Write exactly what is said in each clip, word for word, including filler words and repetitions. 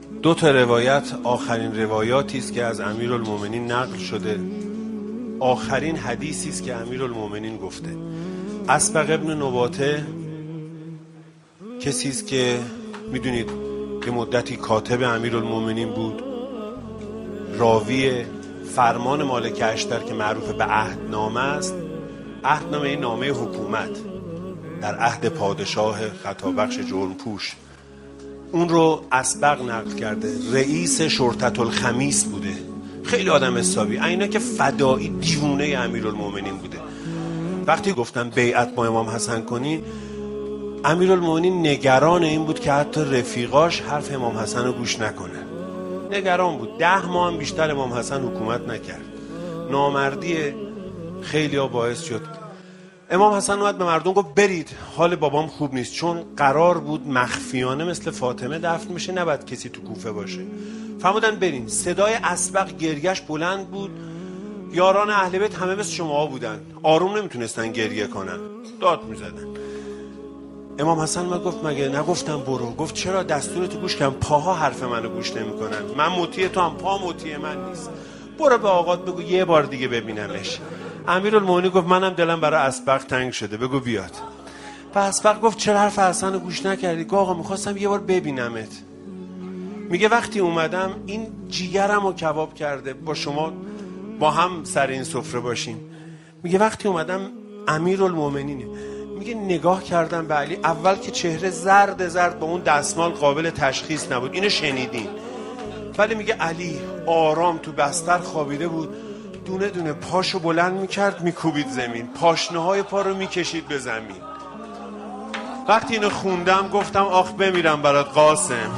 دو تا روایت آخرین روایاتی است که از امیرالمومنین نقل شده، آخرین حدیثی است که امیرالمومنین گفته. اسبق ابن نباته کسی است که میدونید که مدتی کاتب امیرالمومنین بود، راوی فرمان مالک اشتر که معروف به عهدنامه است. عهدنامه این نامه حکومت در عهد پادشاه خطابخش جرمپوش، اون رو اسبق نقل کرده. رئیس شرطة الخمیس بوده، خیلی آدم حسابی، اینا که فدایی دیوونه امیرالمومنین بوده. وقتی گفتن بیعت با امام حسن کنی، امیرالمومنین نگران این بود که حتی رفیقاش حرف امام حسن رو گوش نکنه. نگران بود. ده ماه هم بیشتر امام حسن حکومت نکرد. نامردی خیلی ها باعث شد امام حسن اومد به مردم گفت برید، حال بابام خوب نیست، چون قرار بود مخفیانه مثل فاطمه دفن میشه، نباید کسی تو کوفه باشه. فرمودن برین. صدای اسبق گریهش بلند بود. یاران اهل بیت همه مثل شما بودن، آروم نمیتونستن گریه کنن، داد میزدن. امام حسن ما گفت مگه نگفتم برو؟ گفت چرا؟ دستورتو گوش کردم، پاها حرف منو گوش نمیکنن، من مطیع تو هم پا مطیع من نیست، برو به آقات بگو یه بار دیگه ببینمش. امیرالمومنین گفت منم دلم برای اسبق تنگ شده، بگو بیاد. و اسبق گفت چرا حرف حسن رو گوش نکردی؟ گفت آقا میخواستم یه بار ببینمت. میگه وقتی اومدم این جیگرم رو کباب کرده با شما با هم سر این سفره باشیم. میگه وقتی اومدم امیرالمومنینه، میگه نگاه کردم به علی، اول که چهره زرد زرد با اون دستمال قابل تشخیص نبود، اینو شنیدین، ولی میگه علی آرام تو بستر خوابیده بود، دونه دونه پاشو بلند میکرد میکوبید زمین، پاشنه های پا رو میکشید به زمین. وقتی اینو خوندم گفتم آخ بمیرم برات قاسم.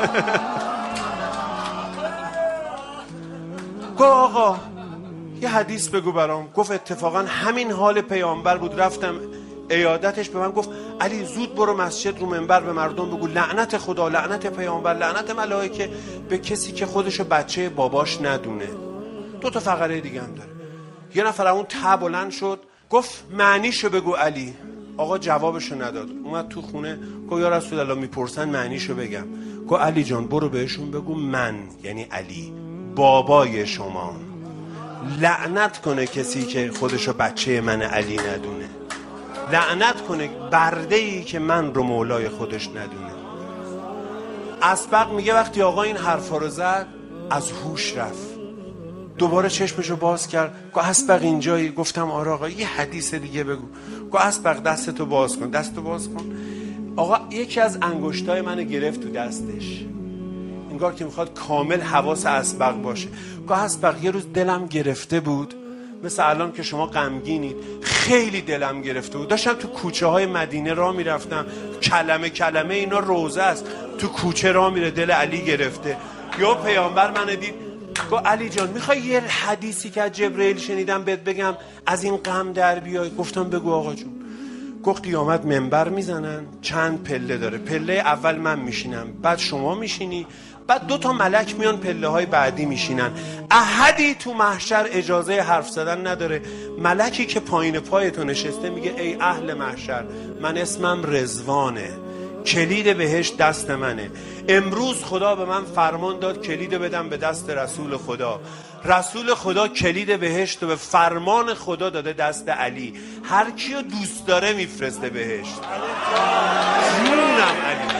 گفت آقا یه حدیث بگو برام. گفت اتفاقا همین حال پیامبر بود، رفتم عیادتش، به من گفت علی زود برو مسجد رو منبر به مردم بگو لعنت خدا، لعنت پیامبر، لعنت ملائکه به کسی که خودشو بچه باباش ندونه. دو تا فقره دیگه هم داره. یه نفر اون ته بلند شد گفت معنیشو بگو علی. آقا جوابشو نداد. اومد تو خونه گفت یا رسول الله میپرسن معنیشو بگم. گفت علی جان برو بهشون بگو من یعنی علی بابای شما، لعنت کنه کسی که خودشو بچه من علی ندونه، لعنت کنه برده‌ای که من رو مولای خودش ندونه. اسبق میگه وقتی آقا این حرفا رو زد از هوش رفت، دوباره چشمشو باز کرد. گفت اسبق اینجایی؟ گفتم آره آقا یه حدیث دیگه بگو. گفت اسبق دستتو باز کن. دستتو باز کن. آقا یکی از انگشتای منو گرفت تو دستش، انگار که میخواد کامل حواس اسبق باشه. گفت اسبق یه روز دلم گرفته بود، مثل الان که شما غمگینید، خیلی دلم گرفته بود، داشتم تو کوچه های مدینه راه میرفتم، کلمه کلمه اینا روزه است، تو کوچه راه میره، دل علی گرفته. یا پیامبر منو دید گفت علی جان میخوای یه حدیثی که از جبرئیل شنیدم بهت بگم از این غم در بیای؟ گفتم بگو آقا جون. گفت قیامت منبر میزنن، چند پله داره، پله اول من میشینم، بعد شما میشینی، بعد دو تا ملک میان پله های بعدی میشینن، احدی تو محشر اجازه حرف زدن نداره. ملکی که پایین پای تو نشسته میگه ای اهل محشر، من اسمم رضوانه، کلید بهشت دست منه، امروز خدا به من فرمان داد کلید بدم به دست رسول خدا، رسول خدا کلید بهشت رو به فرمان خدا داده دست علی، هر کیو دوست داره میفرسته بهشت. جونم علی.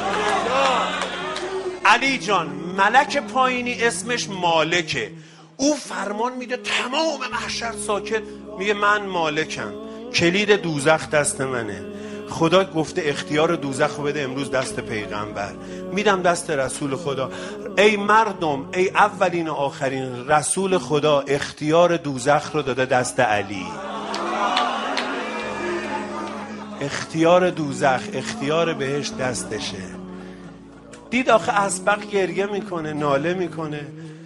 علی جان ملک پایینی اسمش مالکه، او فرمان میده تمام محشر ساکت، میگه من مالکم، کلید دوزخ دست منه، خدا گفته اختیار دوزخ رو بده امروز دست پیغمبر، میدم دست رسول خدا. ای مردم، ای اولین و آخرین، رسول خدا اختیار دوزخ رو داده دست علی، اختیار دوزخ، اختیار بهشت دستشه. دید آخه اسبق گریه میکنه، ناله میکنه.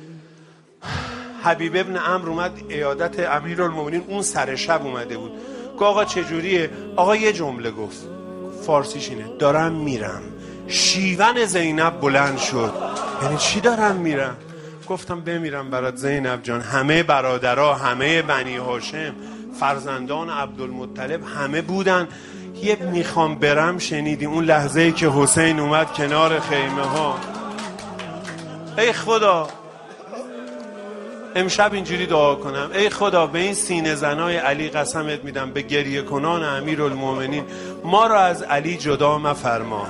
حبیب ابن عمرو اومد عیادت امیرالمومنین، اون سر شب اومده بود. گفت آقا چجوریه؟ آقا یه جمله گفت، فارسیش اینه دارم میرم. شیون زینب بلند شد. یعنی چی دارم میرم؟ گفتم بمیرم برات زینب جان، همه برادرها، همه بنی هاشم، فرزندان عبدالمطلب همه بودن، یه میخوام برم شنیدی اون لحظه‌ای که حسین اومد کنار خیمه ها. ای خدا امشب اینجوری دعا کنم، ای خدا به این سینه زنای علی قسمت میدم، به گریه کنان امیرالمومنین، ما را از علی جدا مفرما.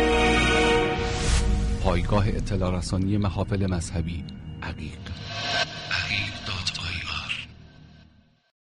پایگاه اطلاع رسانی محافل مذهبی عقیق.